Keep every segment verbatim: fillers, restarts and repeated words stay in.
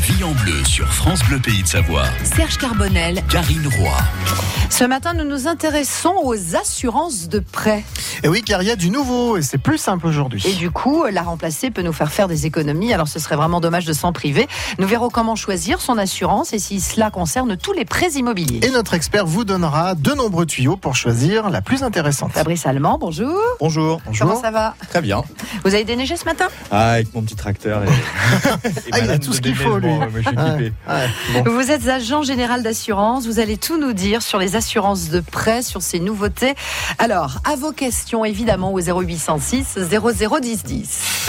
vie en bleu sur France Bleu Pays de Savoie. Serge Carbonel, Karine Roy. Ce matin, nous nous intéressons aux assurances de prêt. Et oui, car il y a du nouveau et c'est plus simple aujourd'hui. Et du coup, la remplacer peut nous faire faire des économies. Alors, ce serait vraiment dommage de s'en priver. Nous verrons comment choisir son assurance et si cela concerne tous les prêts immobiliers. Et notre expert vous donnera de nombreux tuyaux pour choisir la plus intéressante. Fabrice Allemand, bonjour. Bonjour. Bonjour. Comment ça va ? Très bien. Vous avez déneigé ce matin ? Ah, avec mon petit tracteur. Et... ah, il a tout ce qu'il faut, lui. Bon, je suis équipé. Ouais, ouais, bon. Vous êtes agent général d'assurance. Vous allez tout nous dire sur les assurances de prêt, sur ces nouveautés. Alors, à vos questions, évidemment, au zéro huit cent six zéro zéro dix dix.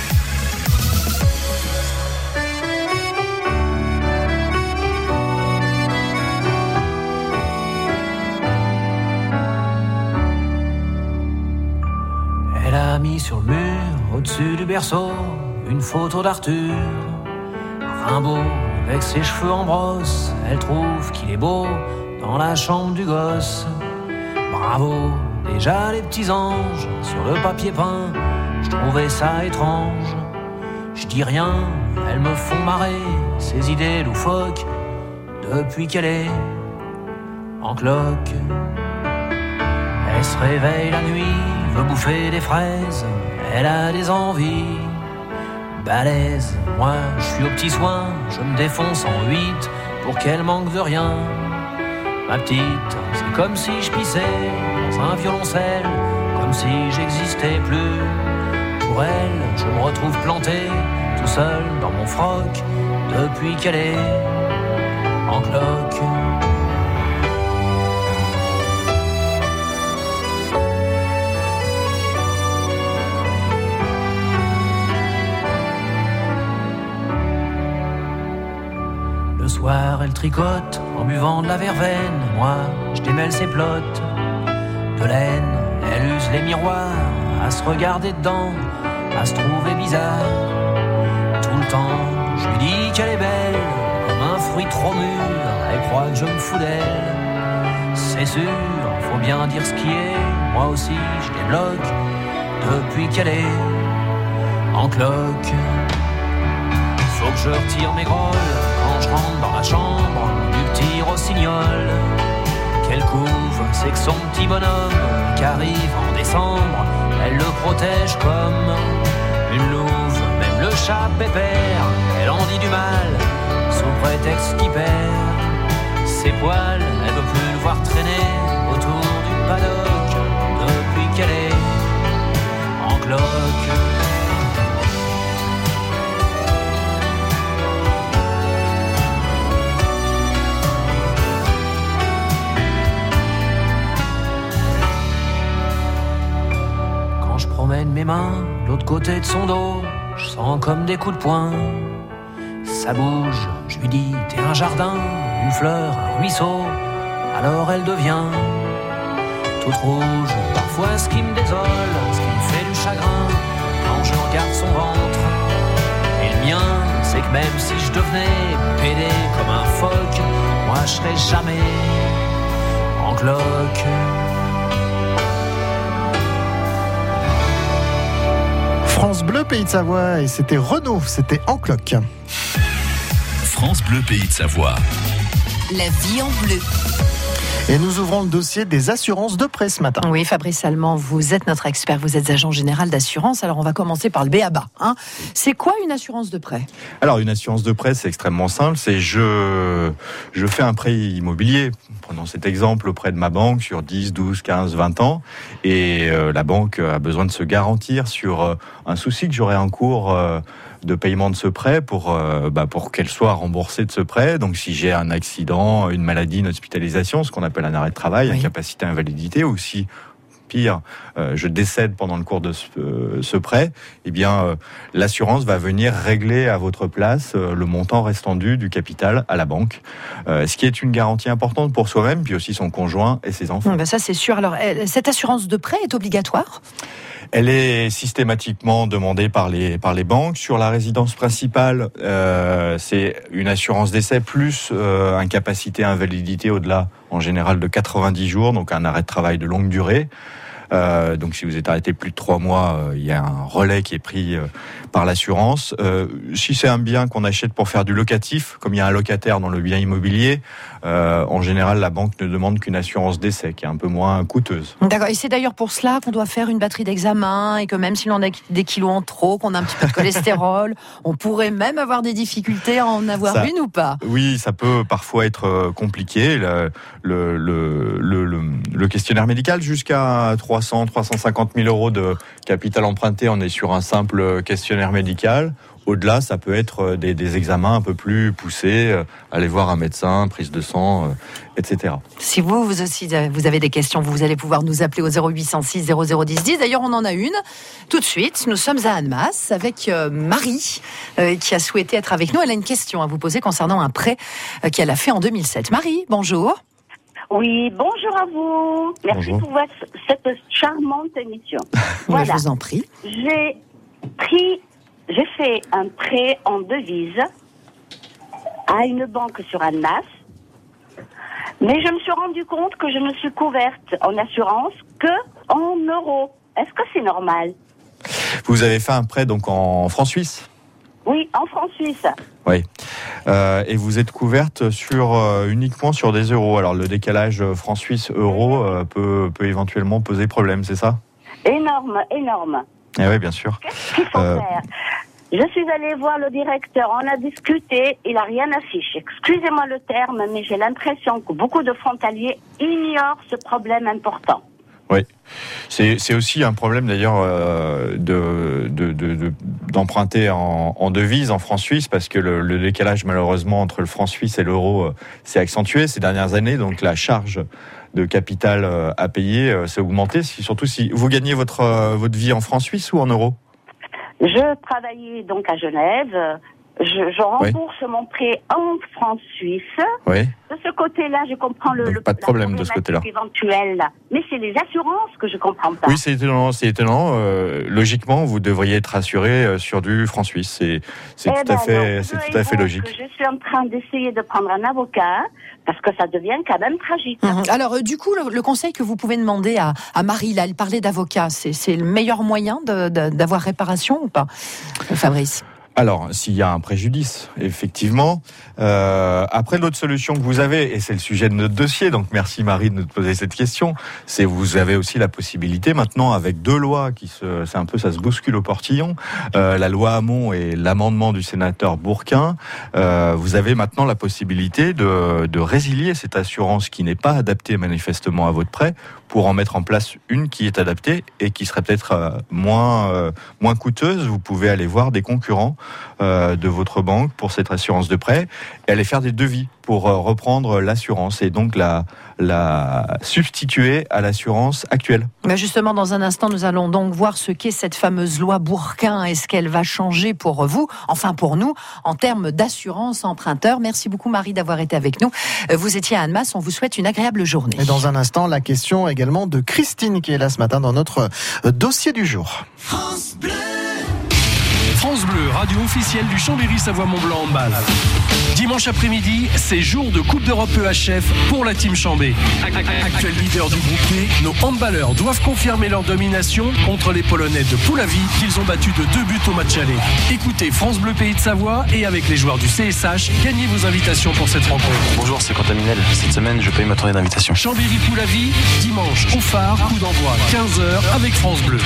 Elle a mis sur le mur, au-dessus du berceau, une photo d'Arthur. Rimbaud, avec ses cheveux en brosse, elle trouve qu'il est beau dans la chambre du gosse. Bravo, déjà les petits anges, sur le papier peint, je trouvais ça étrange. Je dis rien, elles me font marrer, ces idées loufoques, depuis qu'elle est en cloque. Elle se réveille la nuit, veut bouffer des fraises, elle a des envies balèzes. Moi, je suis au petit soin, je me défonce en huit pour qu'elle manque de rien. Ma petite, c'est comme si je pissais dans un violoncelle, comme si j'existais plus. Pour elle, je me retrouve planté, tout seul dans mon froc, depuis qu'elle est en cloque. Le soir, elle tricote en buvant de la verveine. Moi, je démêle ses plottes de laine. Elle use les miroirs à se regarder dedans, à se trouver bizarre. Tout le temps, je lui dis qu'elle est belle, comme un fruit trop mûr. Elle croit que je me fous d'elle. C'est sûr, faut bien dire ce qui est. Moi aussi, je débloque depuis qu'elle est en cloque. Faut que je retire mes grolles quand je rentre dans la chambre du petit rossignol. Qu'elle couvre, c'est que son petit bonhomme qu'arrive en décembre, elle le protège comme une louve. Même le chat pépère, elle en dit du mal sous prétexte qu'il perd ses poils. Elle veut plus le voir traîner autour du paddock depuis qu'elle est en cloque. Promène mes mains de l'autre côté de son dos, je sens comme des coups de poing. Ça bouge, je lui dis t'es un jardin, une fleur, un ruisseau. Alors elle devient toute rouge. Parfois ce qui me désole, ce qui me fait du chagrin, quand je regarde son ventre et le mien, c'est que même si je devenais pédé comme un phoque, moi je serais jamais en cloque. France Bleu Pays de Savoie et c'était Renaud, c'était en cloque. France Bleu Pays de Savoie. La vie en bleu. Et nous ouvrons le dossier des assurances de prêt ce matin. Oui, Fabrice Allemand, vous êtes notre expert, vous êtes agent général d'assurance. Alors on va commencer par le b a ba. Hein. C'est quoi une assurance de prêt ? Alors, une assurance de prêt, c'est extrêmement simple. C'est je, je fais un prêt immobilier. Prenons cet exemple auprès de ma banque sur dix, douze, quinze, vingt ans. Et euh, la banque a besoin de se garantir sur euh, un souci que j'aurai en cours euh, de paiement de ce prêt pour, euh, bah, pour qu'elle soit remboursée de ce prêt. Donc, si j'ai un accident, une maladie, une hospitalisation, ce qu'on appelle un arrêt de travail, oui. Incapacité, invalidité, ou si, pire, euh, je décède pendant le cours de ce, euh, ce prêt, eh bien, euh, l'assurance va venir régler à votre place euh, le montant restant dû du capital à la banque. Euh, ce qui est une garantie importante pour soi-même, puis aussi son conjoint et ses enfants. Ben ça, c'est sûr. Alors, cette assurance de prêt est obligatoire ? Elle est systématiquement demandée par les par les banques. Sur la résidence principale, euh, c'est une assurance d'essai plus euh, incapacité, invalidité au-delà, en général, de quatre-vingt-dix jours, donc un arrêt de travail de longue durée. Euh, donc si vous êtes arrêté plus de trois mois, euh, il y a un relais qui est pris euh, par l'assurance. Euh, si c'est un bien qu'on achète pour faire du locatif, comme il y a un locataire dans le bien immobilier, euh, en général la banque ne demande qu'une assurance décès qui est un peu moins coûteuse. D'accord, et c'est d'ailleurs pour cela qu'on doit faire une batterie d'examen et que même si l'on a des kilos en trop, qu'on a un petit peu de cholestérol, on pourrait même avoir des difficultés à en avoir ça, une ou pas? Oui, ça peut parfois être compliqué. Le, le, le, le, le questionnaire médical, jusqu'à trois cents, trois cent cinquante mille euros de capital emprunté, on est sur un simple questionnaire médical. Au-delà, ça peut être des, des examens un peu plus poussés, euh, aller voir un médecin, prise de sang, euh, et cetera. Si vous, vous aussi, vous avez des questions, vous allez pouvoir nous appeler au zéro huit cent six zéro zéro dix dix. D'ailleurs, on en a une tout de suite. Nous sommes à Annemasse avec euh, Marie, euh, qui a souhaité être avec nous. Elle a une question à vous poser concernant un prêt euh, qu'elle a fait en deux mille sept. Marie, bonjour. Oui, bonjour à vous. Merci bonjour. Pour votre, cette charmante émission. Voilà. Je vous en prie. J'ai pris... J'ai fait un prêt en devise à une banque sur Annemasse, mais je me suis rendu compte que je ne suis couverte en assurance que en euros. Est-ce que c'est normal? Vous avez fait un prêt donc en francs suisses? Oui, en francs suisses. Oui. Euh, et vous êtes couverte sur euh, uniquement sur des euros. Alors le décalage francs suisses euros euh, peut peut éventuellement poser problème, c'est ça? Énorme, énorme. Eh oui, bien sûr. Qu'est-ce qu'il faut euh... faire? Je suis allée voir le directeur, on a discuté, il n'a rien affiché. Excusez-moi le terme, mais j'ai l'impression que beaucoup de frontaliers ignorent ce problème important. Oui, c'est, c'est aussi un problème d'ailleurs euh, de, de, de, de, d'emprunter en, en devise, en francs suisses, parce que le, le décalage malheureusement entre le franc suisse et l'euro euh, s'est accentué ces dernières années, donc la charge de capital euh, à payer euh, s'est augmentée, si, surtout si vous gagnez votre, euh, votre vie en francs suisses ou en euros? Je travaillais donc à Genève. Je, je rembourse oui. mon prêt en francs suisses. Oui. De ce côté-là, je comprends le, le pas de problème de ce côté-là. Éventuel. Mais c'est les assurances que je comprends pas. Oui, c'est étonnant. C'est étonnant. Euh, logiquement, vous devriez être assuré sur du franc suisse. C'est, c'est eh tout ben à fait, non, c'est tout à fait logique. Je suis en train d'essayer de prendre un avocat parce que ça devient quand même tragique. Mmh. Alors, euh, du coup, le, le conseil que vous pouvez demander à, à Marie, là, elle parlait d'avocat. C'est, c'est le meilleur moyen de, de, d'avoir réparation ou pas, Fabrice? Alors, s'il y a un préjudice, effectivement. Euh, après, l'autre solution que vous avez, et c'est le sujet de notre dossier, donc merci Marie de nous poser cette question, c'est vous avez aussi la possibilité maintenant, avec deux lois qui se, c'est un peu, ça se bouscule au portillon, euh, la loi Hamon et l'amendement du sénateur Bourquin, euh, vous avez maintenant la possibilité de, de résilier cette assurance qui n'est pas adaptée manifestement à votre prêt, pour en mettre en place une qui est adaptée et qui serait peut-être euh, moins euh, moins coûteuse. Vous pouvez aller voir des concurrents euh, de votre banque pour cette assurance de prêt et aller faire des devis pour euh, reprendre l'assurance et donc la la substituer à l'assurance actuelle. Mais justement, dans un instant, nous allons donc voir ce qu'est cette fameuse loi Bourquin. Est-ce qu'elle va changer pour vous, enfin pour nous, en termes d'assurance emprunteur? Merci beaucoup Marie d'avoir été avec nous. Vous étiez à Annemasse, on vous souhaite une agréable journée. Et dans un instant, la question également de Christine qui est là ce matin dans notre dossier du jour. France Bleu. France Bleu, radio officielle du Chambéry-Savoie-Mont-Blanc handball. Dimanche après-midi, c'est jour de Coupe d'Europe E H F pour la team Chambé. Actuel leader du groupe B, nos handballeurs doivent confirmer leur domination contre les Polonais de Puławy qu'ils ont battus de deux buts au match aller. Écoutez France Bleu Pays de Savoie et avec les joueurs du C S H, gagnez vos invitations pour cette rencontre. Bonjour, c'est Quentin Minel. Cette semaine, je paye ma tournée d'invitation. Chambéry-Puławy, dimanche au phare, coup d'envoi quinze heures avec France Bleu.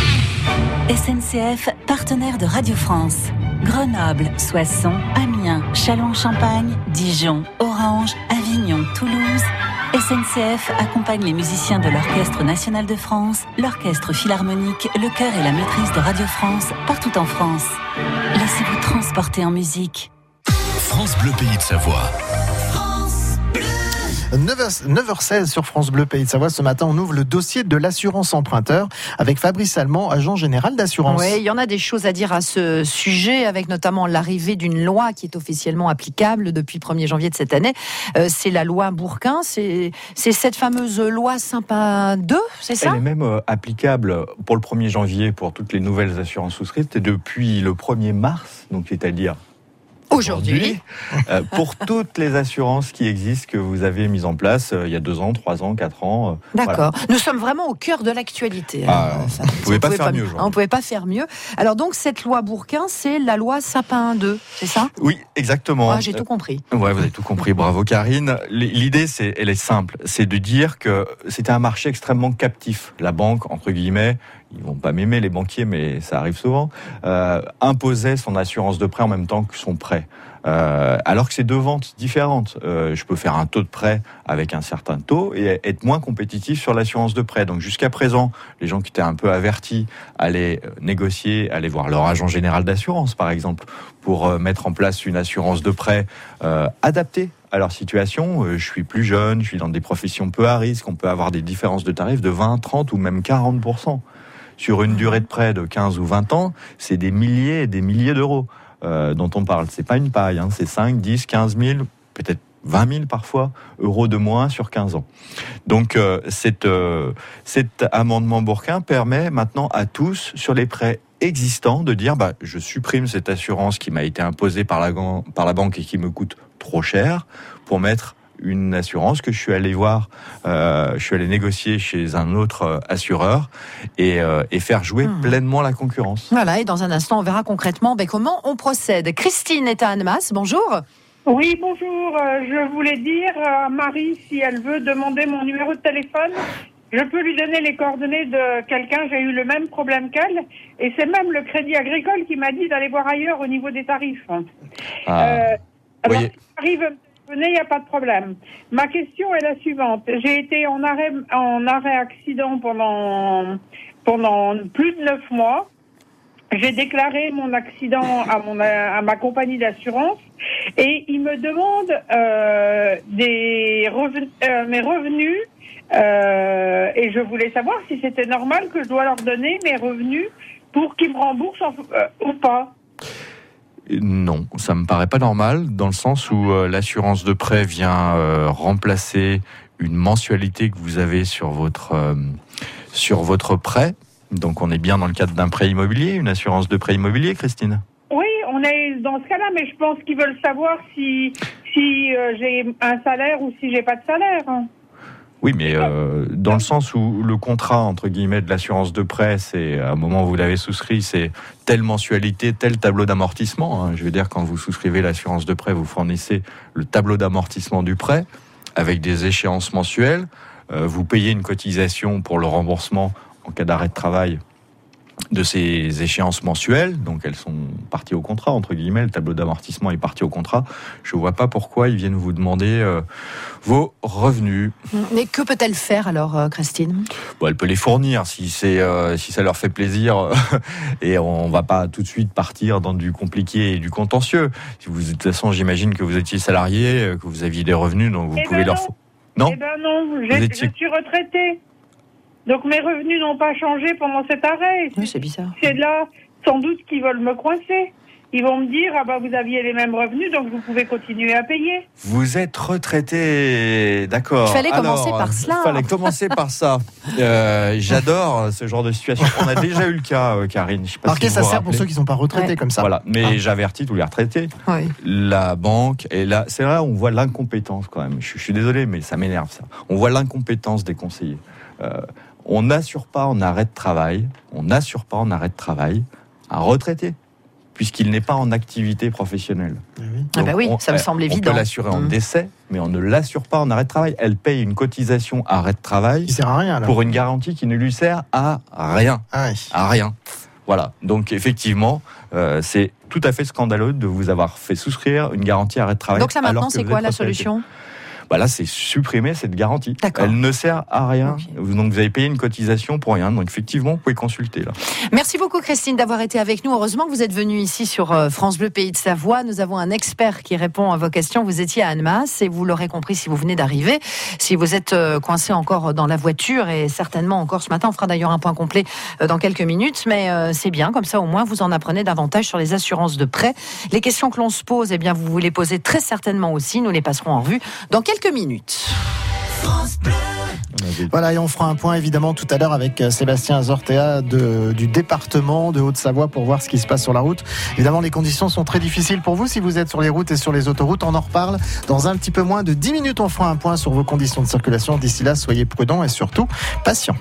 S N C F, partenaire de Radio France. Grenoble, Soissons, Amiens, Châlons-en-Champagne, Dijon, Orange, Avignon, Toulouse. S N C F accompagne les musiciens de l'Orchestre National de France, l'Orchestre Philharmonique, le chœur et la maîtrise de Radio France, partout en France. Laissez-vous transporter en musique. France Bleu Pays de Savoie. neuf heures seize sur France Bleu Pays de Savoie. Ce matin, on ouvre le dossier de l'assurance emprunteur avec Fabrice Allemand, agent général d'assurance. Oui, il y en a des choses à dire à ce sujet, avec notamment l'arrivée d'une loi qui est officiellement applicable depuis le premier janvier de cette année. Euh, c'est la loi Bourquin. C'est, c'est cette fameuse loi Sympa deux, c'est ça? Elle est même euh, applicable pour le premier janvier pour toutes les nouvelles assurances souscrites et depuis le premier mars, donc c'est-à-dire aujourd'hui, euh, pour toutes les assurances qui existent, que vous avez mises en place euh, il y a deux ans, trois ans, quatre ans. Euh, D'accord. Voilà. Nous sommes vraiment au cœur de l'actualité. Ah, hein. Ça, vous ne pouvez pas faire mieux. On ne pouvait pas faire mieux. Alors donc, cette loi Bourquin, c'est la loi Sapin deux, c'est ça ? Oui, exactement. Ah, j'ai tout compris. Euh, ouais, vous avez tout compris. Bravo, Karine. L'idée, c'est, elle est simple. C'est de dire que c'était un marché extrêmement captif. La banque, entre guillemets, ils vont pas m'aimer les banquiers, mais ça arrive souvent, euh, imposait son assurance de prêt en même temps que son prêt. Euh, alors que c'est deux ventes différentes. Euh, je peux faire un taux de prêt avec un certain taux et être moins compétitif sur l'assurance de prêt. Donc jusqu'à présent, les gens qui étaient un peu avertis allaient négocier, allaient voir leur agent général d'assurance, par exemple, pour euh, mettre en place une assurance de prêt euh, adaptée à leur situation. Euh, je suis plus jeune, je suis dans des professions peu à risque, on peut avoir des différences de tarifs de vingt, trente ou même quarante pour cent. Sur une durée de prêt de quinze ou vingt ans, c'est des milliers et des milliers d'euros euh, dont on parle. C'est pas une paille, hein, c'est cinq, dix, quinze mille, peut-être vingt mille parfois, euros de moins sur quinze ans. Donc euh, cette, euh, cet amendement Bourquin permet maintenant à tous, sur les prêts existants, de dire bah, je supprime cette assurance qui m'a été imposée par la, par la banque et qui me coûte trop cher pour mettre une assurance que je suis allé voir, euh, je suis allé négocier chez un autre euh, assureur et, euh, et faire jouer mmh. pleinement la concurrence. Voilà, et dans un instant, on verra concrètement ben, comment on procède. Christine est à Annemasse, bonjour. Oui, bonjour. Euh, je voulais dire à Marie, si elle veut demander mon numéro de téléphone, je peux lui donner les coordonnées de quelqu'un, j'ai eu le même problème qu'elle, et c'est même le Crédit Agricole qui m'a dit d'aller voir ailleurs au niveau des tarifs. Ah, euh, alors, oui. si j'arrive... Venez, il n'y a pas de problème. Ma question est la suivante. J'ai été en arrêt, en arrêt accident pendant, pendant plus de neuf mois. J'ai déclaré mon accident à, mon, à ma compagnie d'assurance et ils me demandent euh, des reven, euh, mes revenus euh, et je voulais savoir si c'était normal que je dois leur donner mes revenus pour qu'ils me remboursent en, euh, ou pas. Non, ça me paraît pas normal, dans le sens où euh, l'assurance de prêt vient euh, remplacer une mensualité que vous avez sur votre euh, sur votre prêt. Donc on est bien dans le cadre d'un prêt immobilier, une assurance de prêt immobilier, Christine ? Oui, on est dans ce cas-là, mais je pense qu'ils veulent savoir si si euh, j'ai un salaire ou si j'ai pas de salaire. Oui, mais euh, dans le sens où le contrat, entre guillemets, de l'assurance de prêt, c'est, à un moment où vous l'avez souscrit, c'est telle mensualité, tel tableau d'amortissement. Hein. Je veux dire, quand vous souscrivez l'assurance de prêt, vous fournissez le tableau d'amortissement du prêt avec des échéances mensuelles. Euh, vous payez une cotisation pour le remboursement en cas d'arrêt de travail de ces échéances mensuelles, donc elles sont parties au contrat, entre guillemets, le tableau d'amortissement est parti au contrat. Je ne vois pas pourquoi ils viennent vous demander euh, vos revenus. Mais que peut-elle faire alors, euh, Christine ? Bon, elle peut les fournir si, c'est, euh, si ça leur fait plaisir, et on ne va pas tout de suite partir dans du compliqué et du contentieux. Si vous, de toute façon, j'imagine que vous étiez salarié, que vous aviez des revenus, donc vous eh pouvez ben leur... Non, non Eh ben non, je, étiez... je suis retraitée. Donc mes revenus n'ont pas changé pendant cet arrêt. Oui, c'est bizarre. C'est là, sans doute, qu'ils veulent me coincer. Ils vont me dire, ah bah vous aviez les mêmes revenus, donc vous pouvez continuer à payer. Vous êtes retraité, d'accord. Il fallait Alors, commencer par cela. Il fallait commencer par ça. Euh, j'adore ce genre de situation. On a déjà eu le cas, euh, Karine. Je sais pas Alors si que vous ça vous sert pour rappelez. ceux qui ne sont pas retraités Ouais. comme ça. Voilà, mais Ah. j'avertis tous les retraités. Oui. La banque, et là, c'est là où on voit l'incompétence quand même. Je, je suis désolé, mais ça m'énerve ça. On voit l'incompétence des conseillers. Euh, on n'assure pas en arrêt de travail, on n'assure pas en arrêt de travail un retraité, puisqu'il n'est pas en activité professionnelle. Oui. Ah bah oui, on, ça me semble évident. On peut l'assurer en Mmh. décès, mais on ne l'assure pas en arrêt de travail. Elle paye une cotisation arrêt de travail Qui sert à rien, là. pour une garantie qui ne lui sert à rien. Ah oui. À rien. Voilà. Donc effectivement, euh, c'est tout à fait scandaleux de vous avoir fait souscrire une garantie arrêt de travail. Donc là alors maintenant, que c'est vous quoi êtes la retraité. solution ? Bah là, c'est supprimer cette garantie. D'accord. Elle ne sert à rien. Okay. Donc vous avez payé une cotisation pour rien. Donc effectivement, vous pouvez consulter là. Merci beaucoup Christine d'avoir été avec nous. Heureusement que vous êtes venue ici sur France Bleu Pays de Savoie. Nous avons un expert qui répond à vos questions. Vous étiez à Annemasse et vous l'aurez compris si vous venez d'arriver. Si vous êtes coincé encore dans la voiture et certainement encore ce matin, on fera d'ailleurs un point complet dans quelques minutes. Mais c'est bien, comme ça au moins vous en apprenez davantage sur les assurances de prêt. Les questions que l'on se pose, eh bien vous vous les posez très certainement aussi. Nous les passerons en revue dans quelques minutes. France Bleu. Voilà, et on fera un point évidemment tout à l'heure avec Sébastien Azortea de, du département de Haute-Savoie pour voir ce qui se passe sur la route. Évidemment, les conditions sont très difficiles pour vous si vous êtes sur les routes et sur les autoroutes. On en reparle dans un petit peu moins de dix minutes. On fera un point sur vos conditions de circulation. D'ici là, soyez prudents et surtout patients.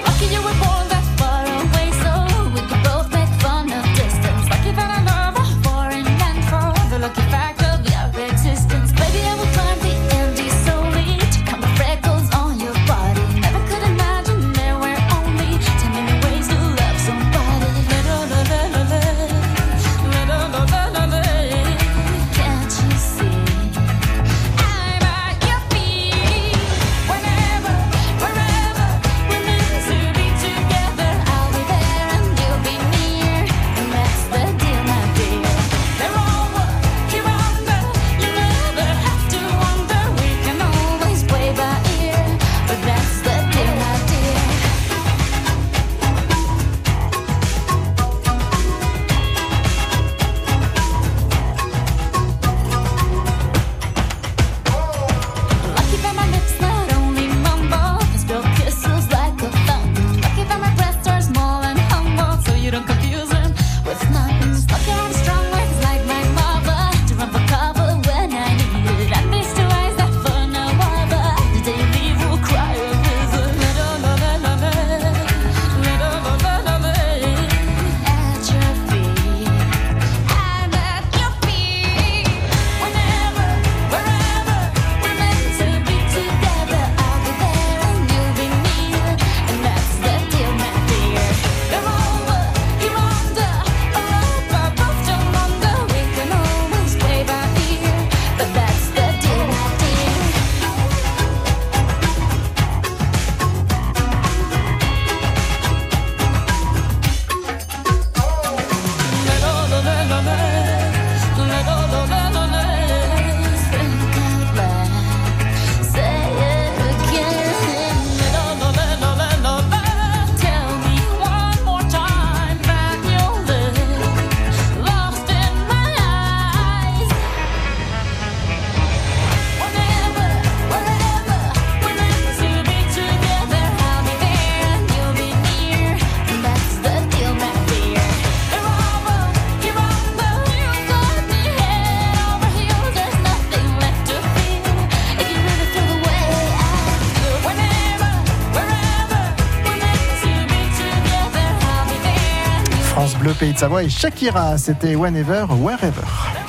Bleu Pays de Savoie et Shakira, c'était Whenever, Wherever.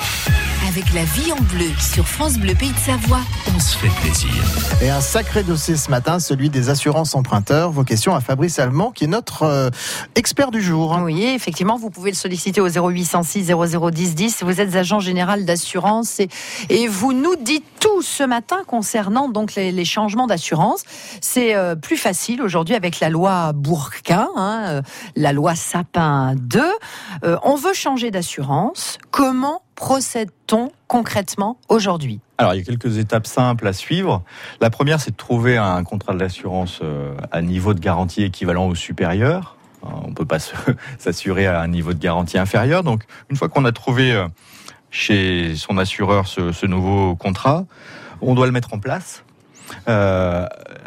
Avec la vie en bleu sur France Bleu Pays de Savoie, on se fait plaisir. Et un sacré dossier ce matin, celui des assurances emprunteurs. Vos questions à Fabrice Allemand, qui est notre euh, expert du jour. Oui, effectivement, vous pouvez le solliciter au zéro huit cent six zéro zéro dix dix. Vous êtes agent général d'assurance et, et vous nous dites tout ce matin concernant donc les, les changements d'assurance. C'est euh, plus facile aujourd'hui avec la loi Bourquin, hein, euh, la loi Sapin deux. Euh, on veut changer d'assurance. Comment procède-t-on concrètement aujourd'hui ? Alors, il y a quelques étapes simples à suivre. La première, c'est de trouver un contrat d'assurance à niveau de garantie équivalent ou supérieur. On ne peut pas s'assurer à un niveau de garantie inférieur. Donc, une fois qu'on a trouvé chez son assureur ce, ce nouveau contrat, on doit le mettre en place euh,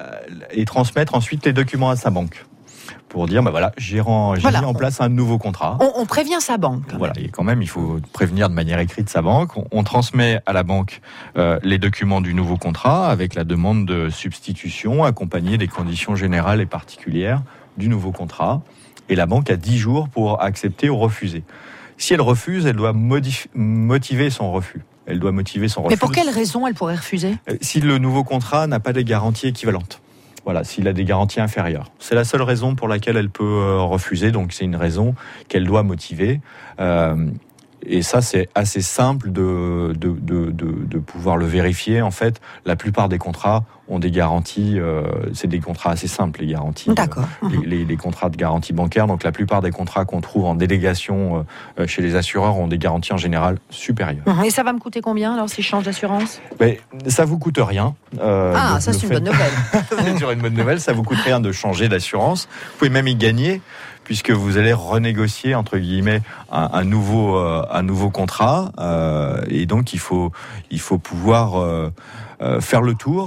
et transmettre ensuite les documents à sa banque. Pour dire, bah voilà, j'ai, rend, j'ai voilà. mis en place un nouveau contrat. On, on prévient sa banque. Voilà, et quand même, il faut prévenir de manière écrite sa banque. On, on transmet à la banque euh, les documents du nouveau contrat avec la demande de substitution accompagnée des conditions générales et particulières du nouveau contrat. Et la banque a dix jours pour accepter ou refuser. Si elle refuse, elle doit modif- motiver son refus. Elle doit motiver son refus. Mais pour quelle raison elle pourrait refuser ? Si le nouveau contrat n'a pas des garanties équivalentes. Voilà, s'il a des garanties inférieures. C'est la seule raison pour laquelle elle peut euh, refuser, donc c'est une raison qu'elle doit motiver. Euh, et ça, c'est assez simple de, de, de, de, de pouvoir le vérifier. En fait, la plupart des contrats ont des garanties, euh, c'est des contrats assez simples, les garanties. D'accord. Euh, les, les, les contrats de garantie bancaire, donc la plupart des contrats qu'on trouve en délégation euh, chez les assureurs ont des garanties en général supérieures. Et ça va me coûter combien alors si je change d'assurance ? Mais ça vous coûte rien. Euh, ah, le, ça le c'est fait... une bonne nouvelle. C'est sur une bonne nouvelle, ça vous coûte rien de changer d'assurance. Vous pouvez même y gagner, puisque vous allez renégocier entre guillemets un, un nouveau euh, un nouveau contrat, euh, et donc il faut il faut pouvoir euh, euh, faire le tour. Euh,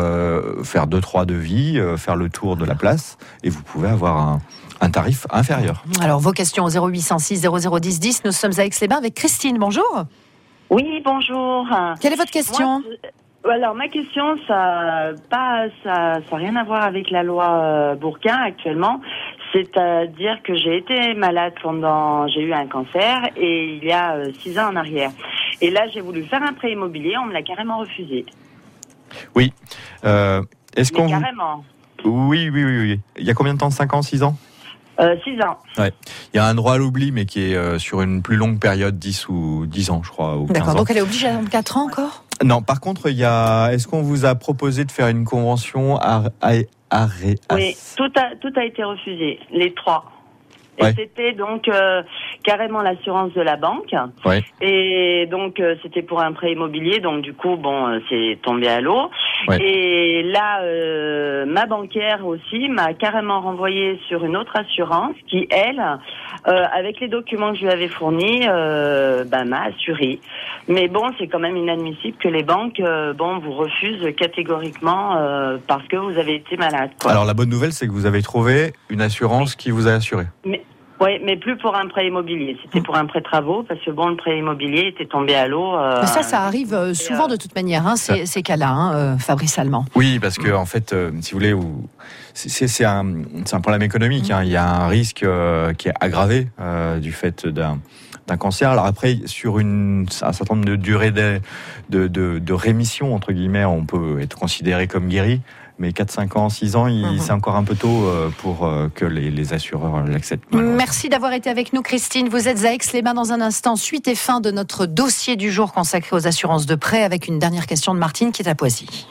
euh, faire deux trois devis, euh, faire le tour de la place, et vous pouvez avoir un, un tarif inférieur. Alors, vos questions au zéro huit cent six zéro zéro dix dix. Nous sommes à Aix-les-Bains avec Christine. Bonjour. Oui, bonjour. Quelle est votre question? Moi, Alors, ma question, ça pas, ça, ça rien à voir avec la loi euh, Bourquin actuellement. C'est-à-dire que j'ai été malade pendant, j'ai eu un cancer et il y a euh, six ans en arrière. Et là, j'ai voulu faire un prêt immobilier, on me l'a carrément refusé. Oui. Euh, est-ce Mais qu'on carrément. Vous... Oui, oui, oui, oui. Il y a combien de temps? cinq ans, six ans? Euh, six ans. Ouais. Il y a un droit à l'oubli, mais qui est euh, sur une plus longue période, dix ou dix ans, je crois. Ou D'accord, quinze ans. donc elle est obligée d'attendre quatre ans encore? Non, par contre, il y a. Est-ce qu'on vous a proposé de faire une convention à, à, à, à... Oui, tout a, tout a été refusé, les trois. Et Ouais. c'était donc euh, carrément l'assurance de la banque. Ouais. Et donc euh, c'était pour un prêt immobilier, donc du coup bon euh, c'est tombé à l'eau. Ouais. Et là euh, ma banquière aussi m'a carrément renvoyé sur une autre assurance qui elle, euh, avec les documents que je lui avais fournis, euh, bah, m'a assuré. Mais bon c'est quand même inadmissible que les banques euh, bon vous refusent catégoriquement euh, parce que vous avez été malade. Quoi. Alors la bonne nouvelle, c'est que vous avez trouvé une assurance qui vous a assuré. Mais oui, mais plus pour un prêt immobilier. C'était pour un prêt travaux, parce que bon, le prêt immobilier était tombé à l'eau. Euh, Mais ça, ça arrive euh, souvent de toute manière, hein, ces, ces cas-là, hein, euh, Fabrice Allemand. Oui, parce que en fait, euh, si vous voulez, vous- c'est, c'est, c'est un, c'est un problème économique. Hein. Il y a un risque euh, qui est aggravé euh, du fait d'un, d'un cancer. Alors après, sur une, un certain nombre de durées de, de, de, de rémission entre guillemets, on peut être considéré comme guéri. Mais quatre, cinq ans, six ans, il, Mhm. c'est encore un peu tôt euh, pour euh, que les, les assureurs l'acceptent. Merci d'avoir été avec nous, Christine. Vous êtes à Aix-les-Bains dans un instant. Suite et fin de notre dossier du jour consacré aux assurances de prêt avec une dernière question de Martine qui est à Poissy.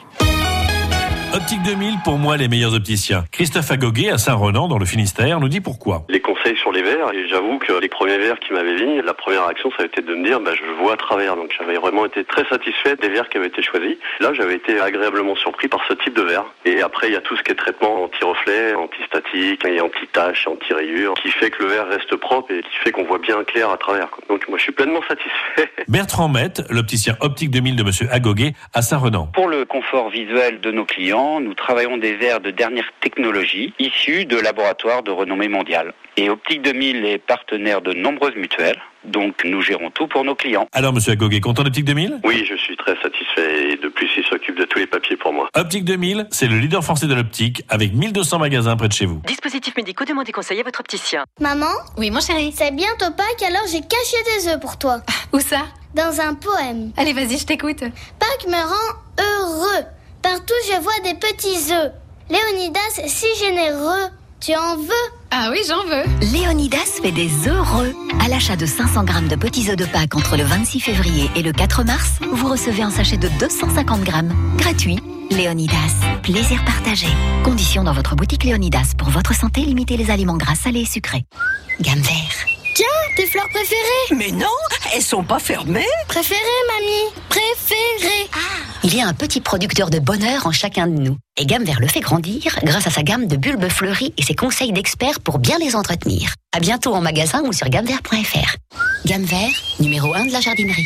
Optique deux mille, pour moi, les meilleurs opticiens. Christophe Agoguet, à Saint-Renan, dans le Finistère, nous dit pourquoi. Les conseils sur les verres, et j'avoue que les premiers verres qui m'avaient mis, la première action, ça a été de me dire, bah, je vois à travers. Donc j'avais vraiment été très satisfait des verres qui avaient été choisis. Là, j'avais été agréablement surpris par ce type de verre. Et après, il y a tout ce qui est traitement anti-reflet, anti-statique, et anti-tache, anti-rayure, qui fait que le verre reste propre et qui fait qu'on voit bien clair à travers. Donc moi, je suis pleinement satisfait. Bertrand Mette, l'opticien Optique deux mille de monsieur Agoguet, à Saint-Renan. Pour le confort visuel de nos clients, nous travaillons des verres de dernière technologie issus de laboratoires de renommée mondiale. Et Optique deux mille est partenaire de nombreuses mutuelles, donc nous gérons tout pour nos clients. Alors, monsieur Agoguet, content d'Optique deux mille? Oui, je suis très satisfait et de plus, il s'occupe de tous les papiers pour moi. Optique deux mille, c'est le leader français de l'optique, avec mille deux cents magasins près de chez vous. Dispositifs médicaux, demandez conseil à votre opticien. Maman? Oui, mon chéri. C'est bientôt Pâques, alors j'ai caché des œufs pour toi. Où ça? Dans un poème. Allez, vas-y, je t'écoute. Pâques me rend heureux. Partout je vois des petits œufs. Léonidas est si généreux. Tu en veux? Ah oui, j'en veux. Léonidas fait des heureux. À l'achat de cinq cents grammes de petits œufs de Pâques entre le vingt-six février et le quatre mars, vous recevez un sachet de deux cent cinquante grammes. Gratuit. Léonidas. Plaisir partagé. Conditions dans votre boutique Léonidas. Pour votre santé, limitez les aliments gras, salés et sucrés. Gamme vert. Tiens, tes fleurs préférées. Mais non, elles sont pas fermées. Préférées, mamie. Préférées. Il y a un petit producteur de bonheur en chacun de nous. Et Gamme Vert le fait grandir grâce à sa gamme de bulbes fleuris et ses conseils d'experts pour bien les entretenir. À bientôt en magasin ou sur gamme vert point f r. Gamme Vert, numéro un de la jardinerie.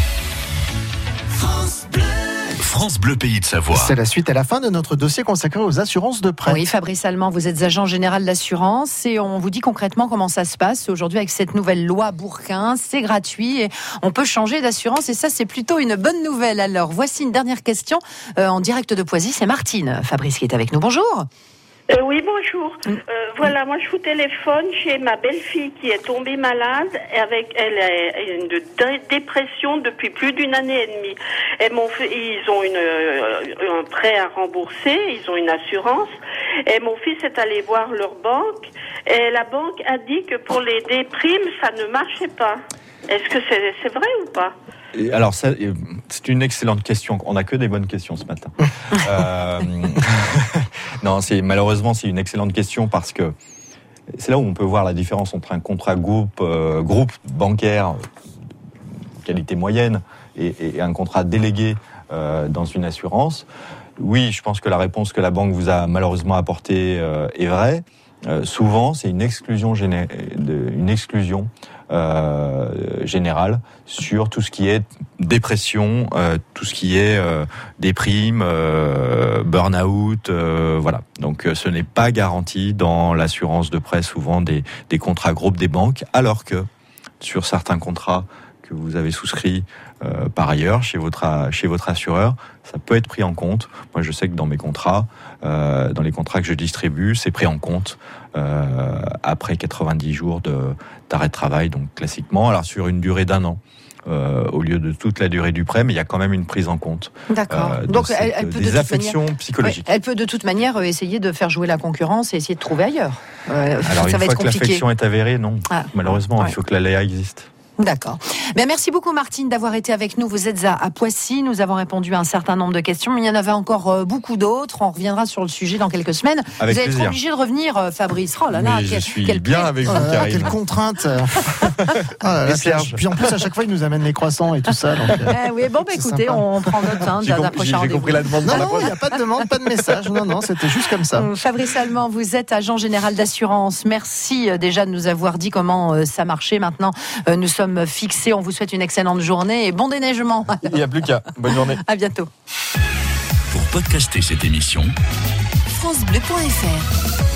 France Bleu. France Bleu Pays de Savoie. C'est la suite et la fin de notre dossier consacré aux assurances de prêt. Oui, Fabrice Allemand, vous êtes agent général d'assurance et on vous dit concrètement comment ça se passe aujourd'hui avec cette nouvelle loi Bourquin. C'est gratuit et on peut changer d'assurance et ça, c'est plutôt une bonne nouvelle. Alors, voici une dernière question euh, en direct de Poissy. C'est Martine, Fabrice, qui est avec nous. Bonjour. Euh, oui, bonjour. Euh, voilà, moi je vous téléphone chez ma belle-fille qui est tombée malade avec elle a une dé- dépression depuis plus d'une année et demie. Et mon, fi- ils ont une, euh, un prêt à rembourser, ils ont une assurance. Et mon fils est allé voir leur banque et la banque a dit que pour les déprimes, ça ne marchait pas. Est-ce que c'est, c'est vrai ou pas? Et alors, ça, c'est une excellente question. On n'a que des bonnes questions ce matin. euh, non, c'est, malheureusement, c'est une excellente question parce que c'est là où on peut voir la différence entre un contrat groupe, euh, groupe bancaire, qualité moyenne, et, et un contrat délégué euh, dans une assurance. Oui, je pense que la réponse que la banque vous a malheureusement apportée euh, est vraie. Euh, souvent, c'est une exclusion, géné- de, une exclusion euh, générale sur tout ce qui est dépression, euh, tout ce qui est euh, déprime, euh, burn-out, euh, voilà. Donc euh, ce n'est pas garanti dans l'assurance de prêt, souvent des, des contrats groupes des banques, alors que sur certains contrats que vous avez souscrits euh, par ailleurs chez votre chez votre assureur, ça peut être pris en compte. Moi, je sais que dans mes contrats, euh, dans les contrats que je distribue, c'est pris en compte euh, après quatre-vingt-dix jours de d'arrêt de travail, donc classiquement. Alors sur une durée d'un an. Euh, au lieu de toute la durée du prêt, mais il y a quand même une prise en compte. D'accord. Euh, Donc cette, elle, elle peut des de toute affections manière, psychologiques. Ouais, elle peut de toute manière essayer de faire jouer la concurrence et essayer de trouver ailleurs. Euh, Alors ça une va fois être que compliqué. l'affection est avérée, non. Ah. Malheureusement, Ouais. il faut que l'aléa existe. D'accord. Bien, merci beaucoup Martine d'avoir été avec nous. Vous êtes à, à Poissy. Nous avons répondu à un certain nombre de questions, mais il y en avait encore euh, beaucoup d'autres. On reviendra sur le sujet dans quelques semaines. Avec vous allez être plaisir. obligé de revenir, euh, Fabrice. Oh là là, Mais je quel, suis quel bien plaisir. avec vous, Oh là là, Karine. quelle contrainte. Oh là là, Et puis, Serge. puis en plus, à chaque fois, il nous amène les croissants et tout ça. Donc, euh, Eh oui, bon, bah, c'est écoutez, sympa. on prend note hein, J'ai d'un compris- prochain j'ai rendez-vous. compris la demande Non, dans la non, pause. il n'y a pas de demande, pas de message. Non, non, c'était juste comme ça. Euh, Fabrice Allemand, vous êtes agent général d'assurance. Merci euh, déjà de nous avoir dit comment euh, ça marchait. Maintenant, euh, nous sommes fixés. On vous souhaite une excellente journée et bon déneigement. Il n'y a plus qu'à. Bonne journée. À bientôt. Pour podcaster cette émission, francebleu point f r